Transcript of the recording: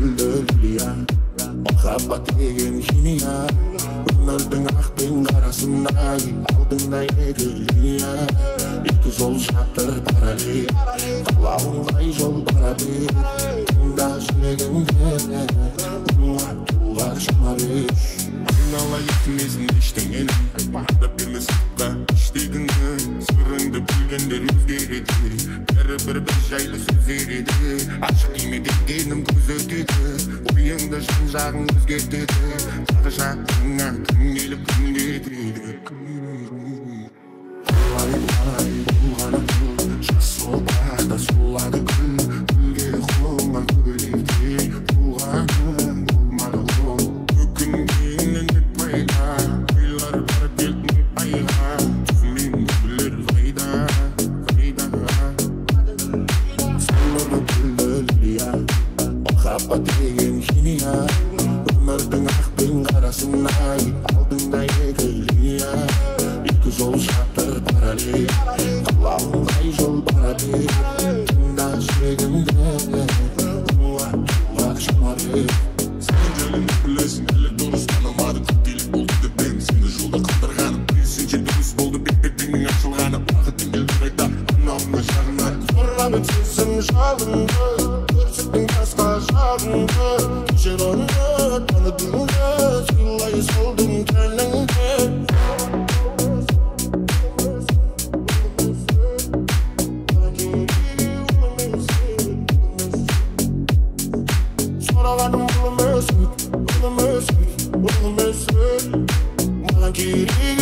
güldür ya. Muhabbet деген химия. Өмірдің ақ пен қарасындай алдыңдай егілия. Екі жол жатыр параллель, қалауың қай жол бара бер. Тыңда жүрегіңді, туғар шама бер. Айнала етмесін ештеңені, барды берме сыртқа іштегіңді. Сырыңды білгендер өзгереді, бәрібір бір жайлы сөздер еді. Ашық киме дегенім көз өтеді, ойыңды жан-жағың өзгертеді. Тағы жатыңа кім келіп кім кетеді. Қалай болғаны бұл, жас сопақта солады күн. Гүлге қонған көйлекте туғаны болмады ол. Өкінгенің етпайда, ойлар бар келдің айға. Түсінен гүлдер қайда. Сыйлығы гүлдер я, махаббат деген химия. Өмірдің ақ пен қарасындай алдыңдай егілия. Екі жол жатыр параллель, қалауың қай жол бара бер. Тыңда жүрегімді, туғар шама бер. Сен жөніңді білесің, әлі дұрыс танымады. Көктелік болды деп мен сені жолда қалдырғаным. Керісінше дұрыс болды бет-бетіңнің ашылғаны. Уақытың келді қайта анауыңа жағына. Зорлап өтсесің жалынды, көрсеттің басқа жағыңды. Кешір оны танытыңды, сыйлай салдың кәліңді. Сұрағаным бұл өмірсің, маған керек